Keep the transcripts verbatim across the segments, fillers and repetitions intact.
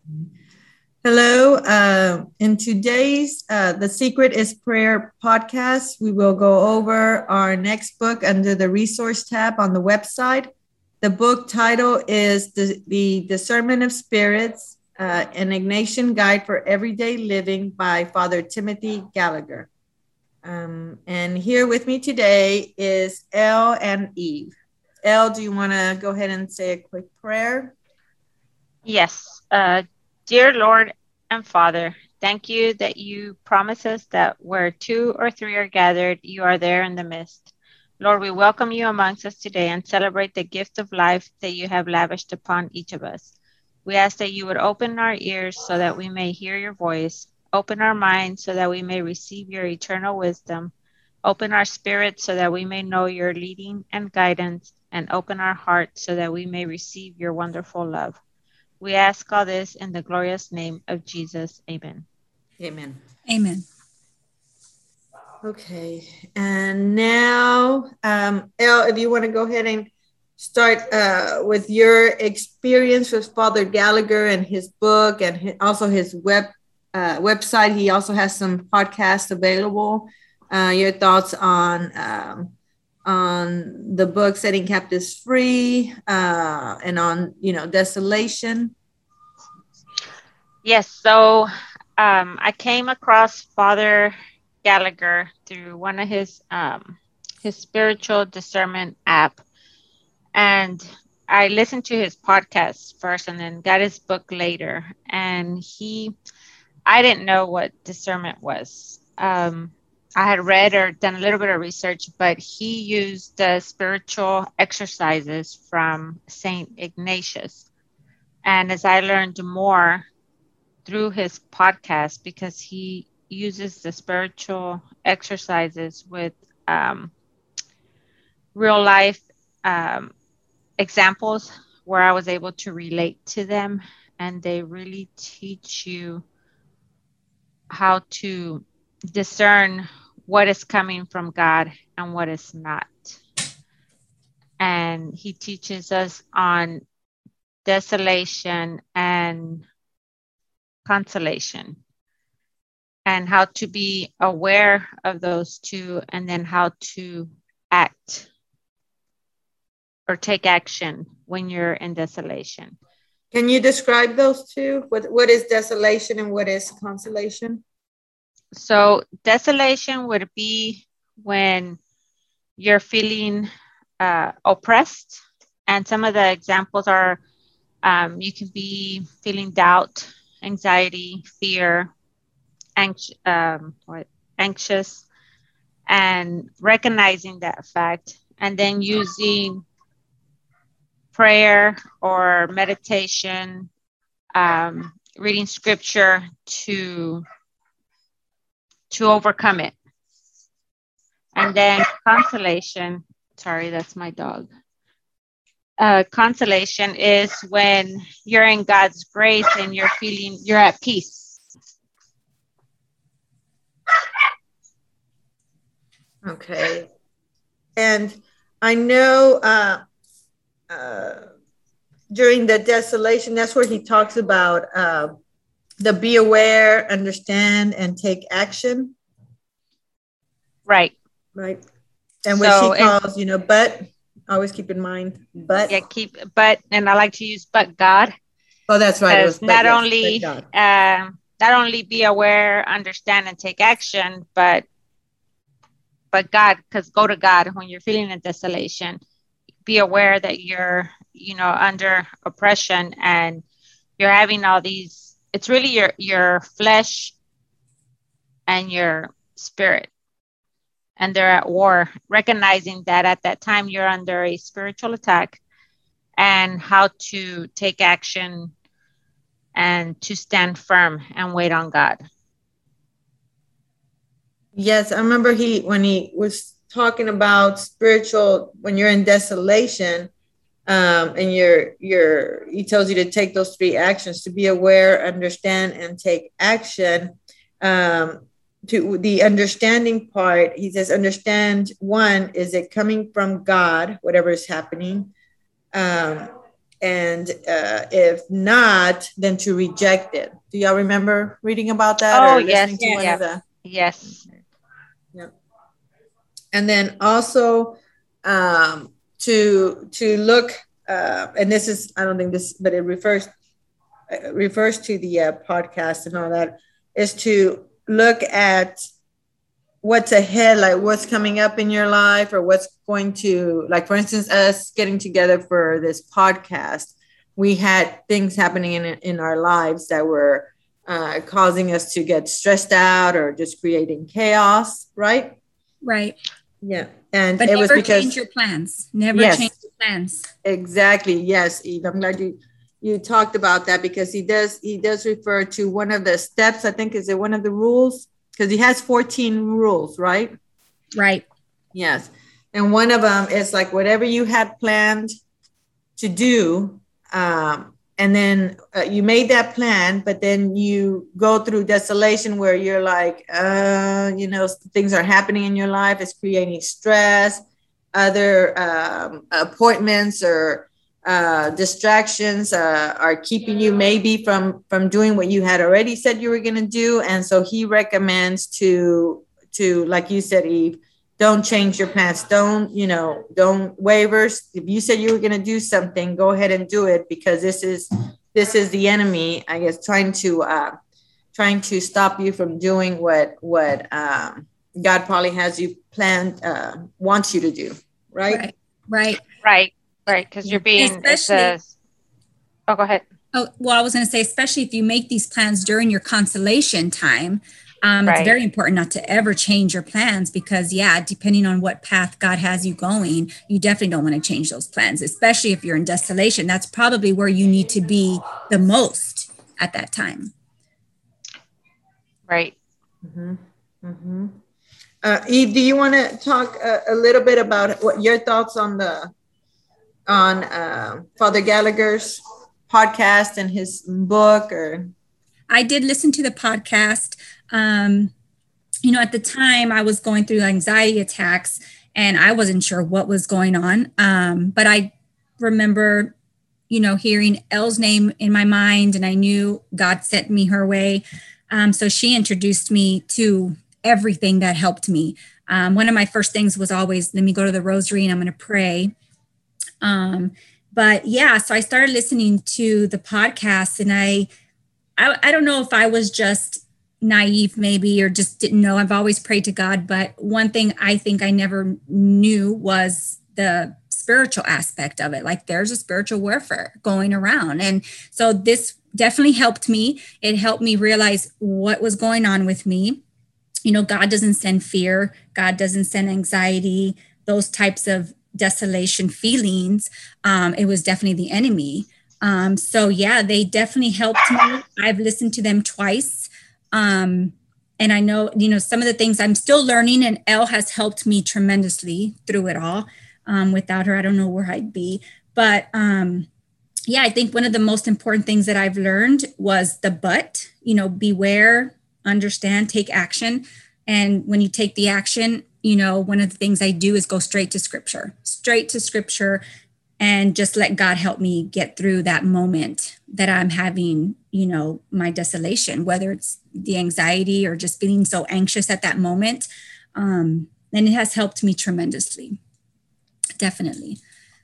Hello. Uh, in today's uh, The Secret is Prayer podcast, we will go over our next book under the resource tab on the website. The book title is The, the Discernment of Spirits, uh, an Ignatian Guide for Everyday Living by Father Timothy Gallagher. Um, and here with me today is Elle and Eve. Elle, do you want to go ahead and say a quick prayer? Yes. Uh, dear Lord and Father, thank you that you promise us that where two or three are gathered, you are there in the midst. Lord, we welcome you amongst us today and celebrate the gift of life that you have lavished upon each of us. We ask that you would open our ears so that we may hear your voice, open our minds so that we may receive your eternal wisdom, open our spirits so that we may know your leading and guidance, and open our hearts so that we may receive your wonderful love. We ask all this in the glorious name of Jesus. Amen. Amen. Amen. Okay, and now, um, Elle, if you want to go ahead and start uh, with your experience with Father Gallagher and his book, and his, also his web uh, website. He also has some podcasts available. Uh, your thoughts on um, on the book Setting Captives Free, uh, and on you know desolation. Yes, so um, I came across Father Gallagher through one of his um, his spiritual discernment app, and I listened to his podcast first, and then got his book later. And he, I didn't know what discernment was. Um, I had read or done a little bit of research, but he used the spiritual exercises from Saint Ignatius. And as I learned more through his podcast, because he uses the spiritual exercises with um, real life um, examples where I was able to relate to them, and they really teach you how to discern what is coming from God and what is not. And he teaches us on desolation and consolation, and how to be aware of those two, and then how to act or take action when you're in desolation. Can you describe those two? What what is desolation and what is consolation? So desolation would be when you're feeling uh, oppressed. And some of the examples are um, you can be feeling doubt, anxiety, fear, anx- um, what, anxious, and recognizing that fact, and then using prayer or meditation, um, reading scripture to to overcome it. And then consolation, sorry, that's my dog. Uh, consolation is when you're in God's grace and you're feeling, you're at peace. Okay. And I know uh, uh, during the desolation, that's where he talks about uh, the be aware, understand, and take action. Right. Right. And what So, she calls, you know, but always keep in mind, but. Yeah, keep, but, and I like to use but God. Oh, that's right. It was Because not yes, only, uh, not only be aware, understand, and take action, but but God, because go to God when you're feeling a desolation. Be aware that you're, you know, under oppression and you're having all these, it's really your your flesh and your spirit, and they're at war. Recognizing that at that time you're under a spiritual attack, and how to take action and to stand firm and wait on God. Yes, I remember he when he was talking about spiritual when you're in desolation, um, and you're you're he tells you to take those three actions: to be aware, understand, and take action. Um, to the understanding part, he says, understand one, is it coming from God, whatever is happening? Um, and and uh, if not, then to reject it. Do y'all remember reading about that Oh, or yes. listening to one Yeah. of the? Yes. Yeah. And then also um, to to look, uh, and this is, I don't think this, but it refers uh, refers to the uh, podcast and all that, is to look at what's ahead, like what's coming up in your life, or what's going to, like, for instance, us getting together for this podcast, we had things happening in, in our lives that were uh, causing us to get stressed out or just creating chaos, right? Right. Yeah. And but it was never because change your plans. Never yes, change your plans. Exactly. Yes, Eve. I'm glad you you talked about that, because he does he does refer to one of the steps, I think, is it one of the rules? Because he has fourteen rules, right? Right. Yes. And one of them is like whatever you had planned to do, um, and then uh, you made that plan, but then you go through desolation where you're like, uh, you know, things are happening in your life. It's creating stress, other um, appointments or uh, distractions uh, are keeping you maybe from from doing what you had already said you were going to do. And so he recommends to to like you said, Eve, don't change your plans. Don't, you know, don't waver. If you said you were going to do something, go ahead and do it, because this is this is the enemy, I guess, trying to uh, trying to stop you from doing what what um, God probably has you planned, uh, wants you to do. Right. Right. Right. Right. Right. Because you're being, it's a, oh, go ahead. Oh, well, I was going to say, especially if you make these plans during your consolation time, um, right. It's very important not to ever change your plans, because, yeah, depending on what path God has you going, you definitely don't want to change those plans, especially if you're in desolation. That's probably where you need to be the most at that time. Right. Mm-hmm. Mm-hmm. Uh, Eve, do you want to talk a, a little bit about what your thoughts on the on uh, Father Gallagher's podcast and his book? Or I did listen to the podcast. Um, you know, at the time I was going through anxiety attacks and I wasn't sure what was going on. Um, but I remember, you know, hearing Elle's name in my mind, and I knew God sent me her way. Um, so she introduced me to everything that helped me. Um, one of my first things was always, let me go to the rosary and I'm going to pray. Um, but yeah, so I started listening to the podcast, and I, I, I don't know if I was just naive maybe, or just didn't know. I've always prayed to God, but one thing I think I never knew was the spiritual aspect of it. Like, there's a spiritual warfare going around. And so this definitely helped me. It helped me realize what was going on with me. You know, God doesn't send fear. God doesn't send anxiety, those types of desolation feelings. Um, it was definitely the enemy. Um, so yeah, they definitely helped me. I've listened to them twice. Um, and I know, you know, some of the things I'm still learning, and Elle has helped me tremendously through it all. Um, without her, I don't know where I'd be. But um, yeah, I think one of the most important things that I've learned was the but, you know, beware, understand, take action. And when you take the action, you know, one of the things I do is go straight to scripture, straight to scripture, and just let God help me get through that moment that I'm having, you know, my desolation, whether it's the anxiety or just feeling so anxious at that moment. Um, and it has helped me tremendously. Definitely.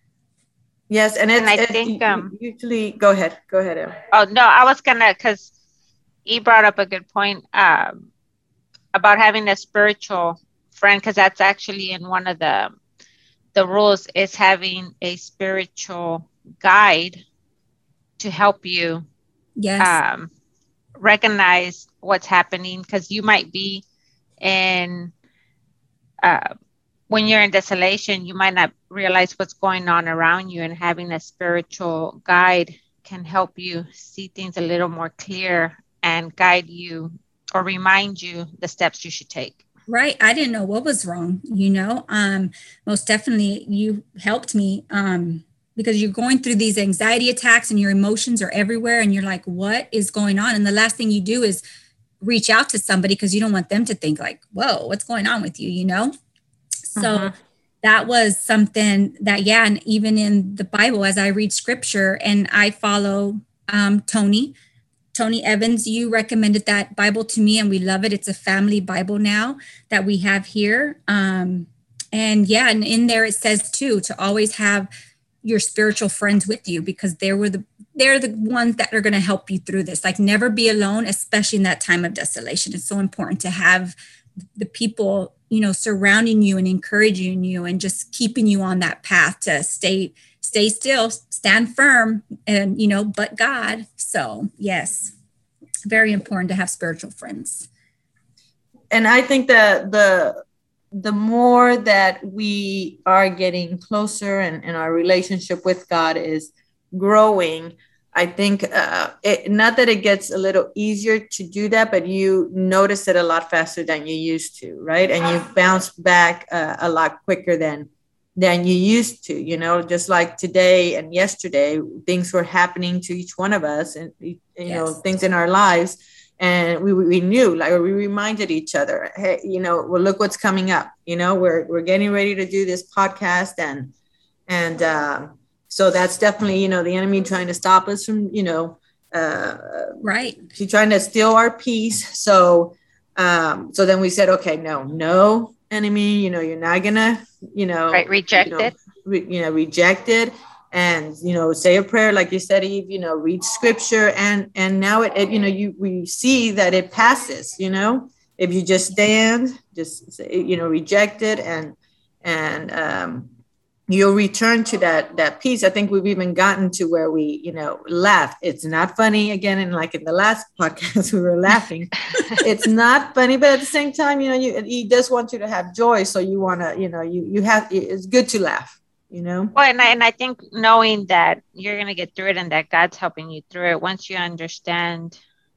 Yes. And, it's, and I it's think, um, usually, go ahead, go ahead. Em. Oh, no, I was gonna, cause he brought up a good point, um, about having a spiritual friend, because that's actually in one of the the rules, is having a spiritual guide to help you yes. um, recognize what's happening, because you might be in uh, when you're in desolation, you might not realize what's going on around you, and having a spiritual guide can help you see things a little more clear and guide you or remind you the steps you should take. Right. I didn't know what was wrong, you know. Um, most definitely you helped me um, because you're going through these anxiety attacks and your emotions are everywhere, and you're like, what is going on? And the last thing you do is reach out to somebody, because you don't want them to think like, whoa, what's going on with you, you know? So uh-huh. that was something that, yeah, and even in the Bible, as I read scripture and I follow um, Tony, Tony Evans, you recommended that Bible to me and we love it. It's a family Bible now that we have here. Um, and yeah, and in there it says too, to always have your spiritual friends with you, because they were the, they're the ones that are going to help you through this. Like, never be alone, especially in that time of desolation. It's so important to have the people, you know, surrounding you and encouraging you and just keeping you on that path to stay, stay still, stand firm, and, you know, but God. So yes, very important to have spiritual friends. And I think that the, the more that we are getting closer and, and our relationship with God is growing, I think uh, it, not that it gets a little easier to do that, but you notice it a lot faster than you used to, right? And you bounce back uh, a lot quicker than than you used to, you know, just like today and yesterday, things were happening to each one of us, and, you yes. know, things in our lives. And we, we knew, like, we reminded each other, hey, you know, well, look what's coming up. You know, we're we're getting ready to do this podcast, and and uh, so that's definitely, you know, the enemy trying to stop us from, you know, uh, right. He's trying to steal our peace. So um, so then we said, okay, no, no, enemy, you know, you're not gonna, you know, right, reject you know, it, re, you know, reject it. And, you know, say a prayer, like you said, Eve, you know, read scripture. And, and now it, it, you know, you, we see that it passes, you know, if you just stand, just say, you know, reject it, and, and um, you'll return to that, that peace. I think we've even gotten to where we, you know, laugh. It's not funny again. And like in the last podcast, we were laughing. It's not funny, but at the same time, you know, you, he does want you to have joy. So you want to, you know, you, you have, it's good to laugh. You know, well, and I, and I think knowing that you're going to get through it and that God's helping you through it, once you understand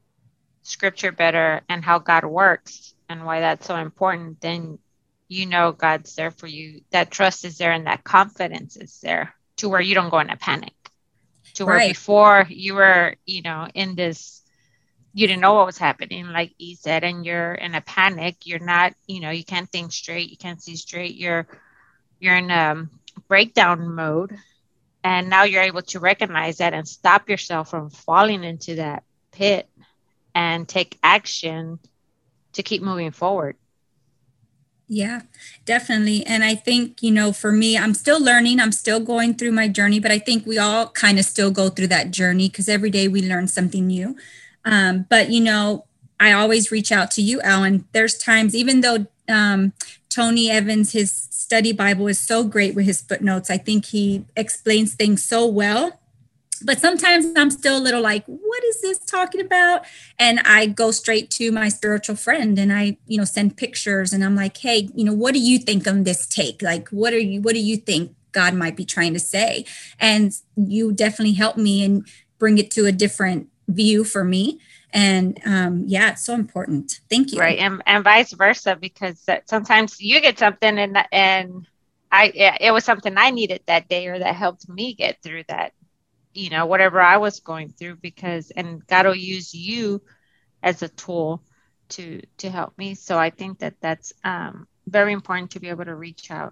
scripture better and how God works and why that's so important, then you know God's there for you. That trust is there and that confidence is there to where you don't go into panic. To where right. before you were, you know, in this, you didn't know what was happening, like he said, and you're in a panic. You're not, you know, you can't think straight. You can't see straight. You're, you're in um. breakdown mode, and now you're able to recognize that and stop yourself from falling into that pit and take action to keep moving forward. Yeah, definitely. And I think, you know, for me, I'm still learning, I'm still going through my journey, but I think we all kind of still go through that journey because every day we learn something new. Um, but, you know, I always reach out to you, Ellen. There's times, even though um, Tony Evans, his study Bible is so great with his footnotes. I think he explains things so well, but sometimes I'm still a little like, what is this talking about? And I go straight to my spiritual friend and I, you know, send pictures and I'm like, hey, you know, what do you think on this take? Like, what are you, what do you think God might be trying to say? And you definitely help me and bring it to a different view for me. And um, yeah, it's so important. Thank you. Right. And, and vice versa, because that sometimes you get something and, and I, it was something I needed that day or that helped me get through that, you know, whatever I was going through, because, and God will use you as a tool to, to help me. So I think that that's um, very important to be able to reach out.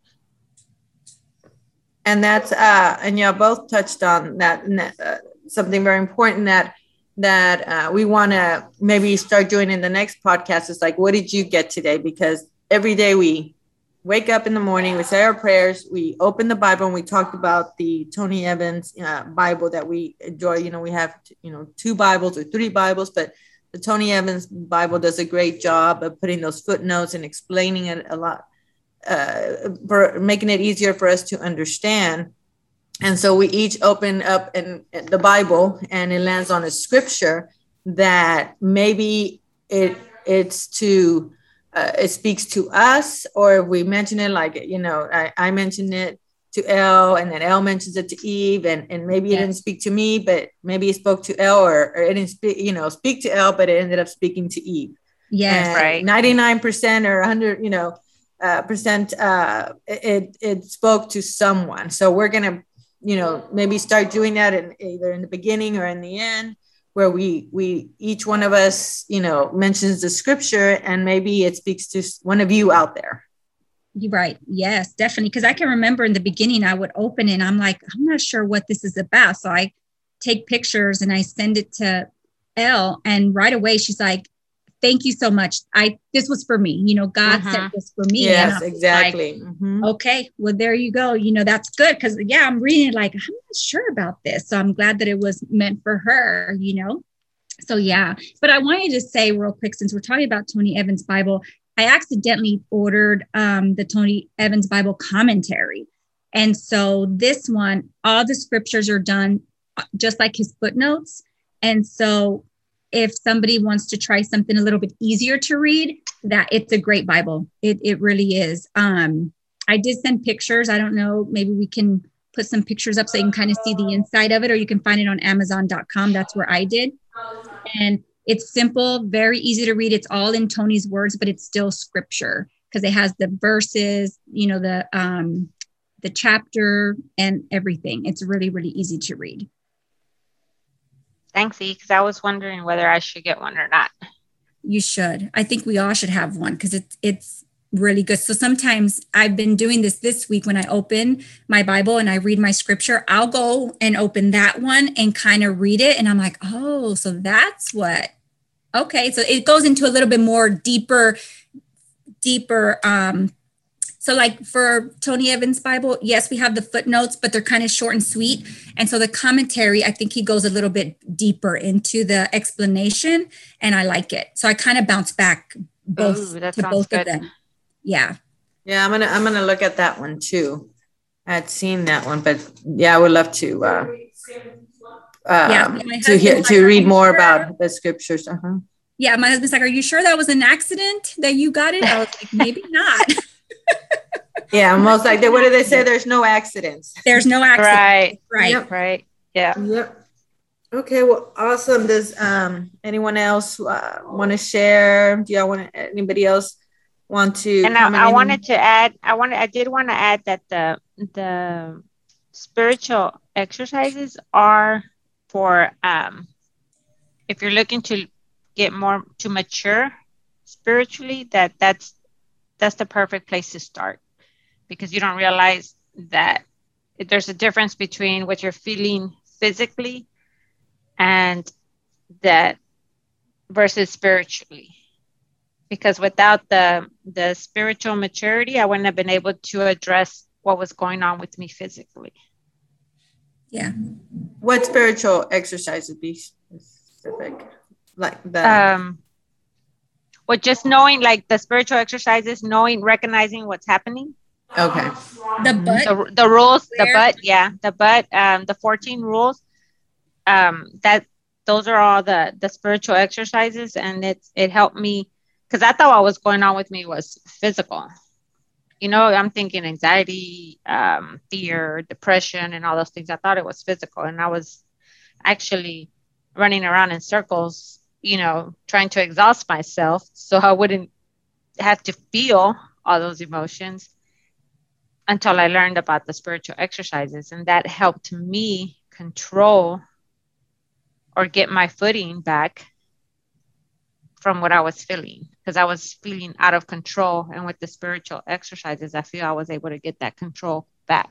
And that's, uh, and y'all both touched on that, uh, something very important that that uh, we want to maybe start doing in the next podcast is like, what did you get today? Because every day we wake up in the morning, we say our prayers, we open the Bible, and we talked about the Tony Evans uh, Bible that we enjoy. You know, we have, you know, two Bibles or three Bibles, but the Tony Evans Bible does a great job of putting those footnotes and explaining it a lot, uh, for making it easier for us to understand. And so we each open up in, in the Bible and it lands on a scripture that maybe it it's to, uh, it speaks to us, or if we mention it, like, you know, I, I mentioned it to Elle and then Elle mentions it to Eve, and, and maybe it yes. didn't speak to me, but maybe it spoke to Elle, or, or it didn't speak, you know, speak to Elle, but it ended up speaking to Eve. Yes, and right. ninety-nine percent or one hundred, you know, uh, percent, uh, it, it spoke to someone. So we're going to, you know, maybe start doing that in either in the beginning or in the end, where we, we, each one of us, you know, mentions the scripture and maybe it speaks to one of you out there. You're right. Yes, definitely. Because I can remember in the beginning, I would open it and I'm like, I'm not sure what this is about. So I take pictures and I send it to Elle, and right away she's like, thank you so much. I this was for me. You know, God Uh-huh. sent this for me. Yes, and exactly. Like, mm-hmm. Okay, well, there you go. You know, that's good. Because yeah, I'm reading it like, I'm not sure about this. So I'm glad that it was meant for her, you know. So yeah. But I wanted to say real quick, since we're talking about Tony Evans' Bible, I accidentally ordered um, the Tony Evans Bible commentary. And so this one, all the scriptures are done just like his footnotes. And so if somebody wants to try something a little bit easier to read, that it's a great Bible. It, it really is. Um, I did send pictures. I don't know, maybe we can put some pictures up so you can kind of see the inside of it, or you can find it on amazon dot com. That's where I did. And it's simple, very easy to read. It's all in Tony's words, but it's still scripture because it has the verses, you know, the um, the chapter and everything. It's really, really easy to read. Thanks, E, because I was wondering whether I should get one or not. You should. I think we all should have one because it's it's really good. So sometimes I've been doing this this week when I open my Bible and I read my scripture, I'll go and open that one and kind of read it. And I'm like, oh, so that's what. Okay, so it goes into a little bit more deeper, deeper. Um, so like for Tony Evans' Bible, yes, we have the footnotes, but they're kind of short and sweet. And so the commentary, I think he goes a little bit deeper into the explanation, and I like it. So I kind of bounce back both Ooh, that to sounds both good. of them. Yeah. Yeah, I'm gonna I'm gonna look at that one too. I had seen that one, but yeah, I would love to uh, uh Yeah, to hear husband's to like, read "Are more you sure?" about the scriptures. Uh-huh. Yeah, my husband's like, are you sure that was an accident that you got it? I was like, maybe not. Yeah, most like they what do they say? There's no accidents. There's no accident. Right. Right. Yep. Right. Yeah. Yep. Okay, well, awesome. Does um anyone else uh, want to share? Do y'all want to, anybody else want to And I, comment I any- wanted to add, I wanted, I did want to add that the the spiritual exercises are for um if you're looking to get more to mature spiritually, that that's that's the perfect place to start, because you don't realize that there's a difference between what you're feeling physically and that versus spiritually. Because without the the spiritual maturity, I wouldn't have been able to address what was going on with me physically. Yeah. What spiritual exercises be specific? Like the Um, well, just knowing, like the spiritual exercises, knowing, recognizing what's happening. okay. The butt. The, the rules, the Where- but, yeah, the but, um, the fourteen rules. Um, that those are all the the spiritual exercises, and it's it helped me, because I thought what was going on with me was physical. You know, I'm thinking anxiety, um, fear, depression, and all those things. I thought it was physical, and I was actually running around in circles, you know, trying to exhaust myself so I wouldn't have to feel all those emotions, until I learned about the spiritual exercises, and that helped me control or get my footing back from what I was feeling, because I was feeling out of control. And with the spiritual exercises, I feel I was able to get that control back.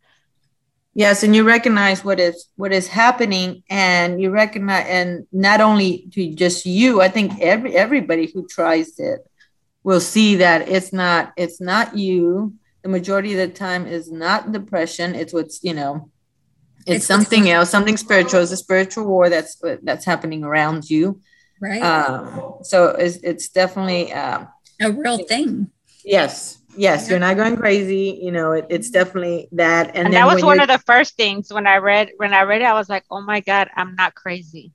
Yes, and you recognize what is what is happening, and you recognize, and not only to just you, I think every everybody who tries it will see that it's not it's not you. The majority of the time is not depression. It's what's, you know, it's, It's something what's- else, something spiritual. It's a spiritual war that's that's happening around you. Right. Um, so it's it's definitely um, A real thing. yes. Yes, Yeah. you're not going crazy. You know, it, it's definitely that. And, And then that was when one you're- of the first things when I read, when I read it, I was like, oh my God, I'm not crazy.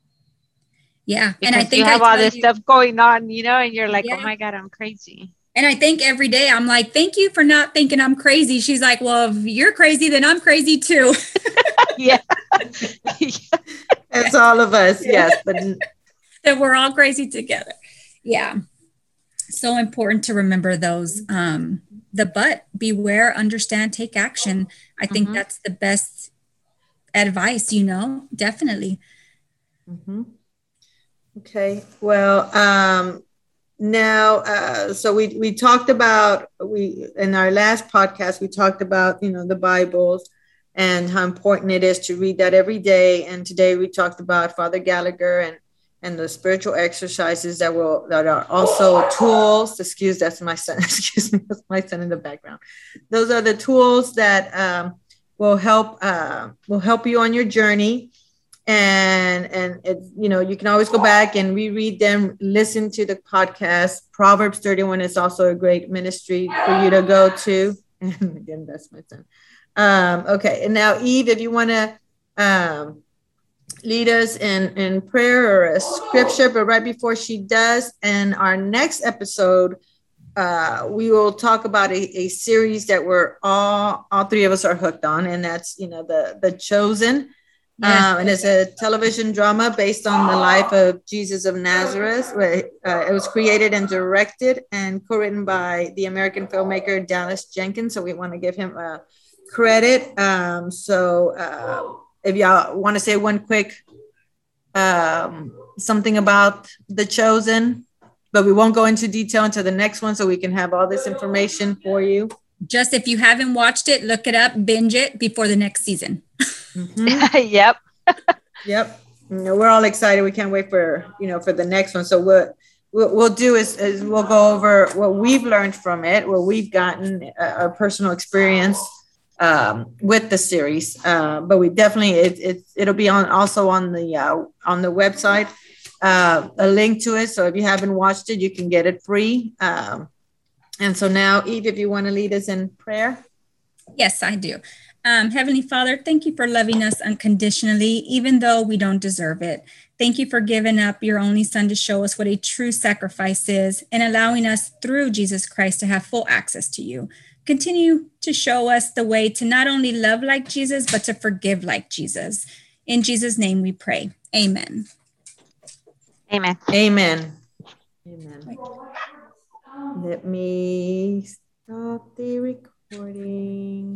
Yeah. Because And I think you have I all tell this you- stuff going on, you know, and you're like, Yeah. oh my God, I'm crazy. And I think every day I'm like, thank you for not thinking I'm crazy. She's like, well, if you're crazy, then I'm crazy too. Yeah. It's all of us, yes. But That we're all crazy together. Yeah. So important to remember those. Um, the but, beware, understand, take action. I think Mhm. that's the best advice, you know, definitely. mhm. Okay. Well, um, now, uh, so we we talked about we in our last podcast we talked about you know the Bibles and how important it is to read that every day. And today we talked about Father Gallagher and and the spiritual exercises that will that are also tools. Excuse that's my son. Excuse me, that's my son in the background. Those are the tools that um, will help uh, will help you on your journey. And and it, you know you can always go back and reread them, listen to the podcast. Proverbs thirty-one is also a great ministry for you to go to. And again, that's my son. Um, okay, and now Eve, if you want to um, lead us in in prayer or a scripture, but right before she does, in our next episode, uh, we will talk about a, a series that we're all all three of us are hooked on, and that's you know the the Chosen. Yes. Um, and it's a television drama based on the life of Jesus of Nazareth. Where, uh, it was created and directed and co-written by the American filmmaker Dallas Jenkins. So we want to give him uh, credit. Um, so uh, if y'all want to say one quick um, something about The Chosen, but we won't go into detail until the next one so we can have all this information for you. Just if you haven't watched it, look it up, binge it before the next season. Mm-hmm. Yep. Yep. You know, we're all excited. We can't wait for, you know, for the next one. So what we'll, we'll do is, is we'll go over what we've learned from it, what we've gotten, uh, our personal experience um, with the series. Uh, but we definitely, it, it, it'll be on also on the, uh, on the website, uh, a link to it. So if you haven't watched it, you can get it free. Um, and so now, Eve, if you want to lead us in prayer. Yes, I do. Um, Heavenly Father, thank you for loving us unconditionally, even though we don't deserve it. Thank you for giving up your only Son to show us what a true sacrifice is and allowing us through Jesus Christ to have full access to you. Continue to show us the way to not only love like Jesus, but to forgive like Jesus. In Jesus' name we pray. Amen. Amen. Amen. Amen. Let me stop the recording.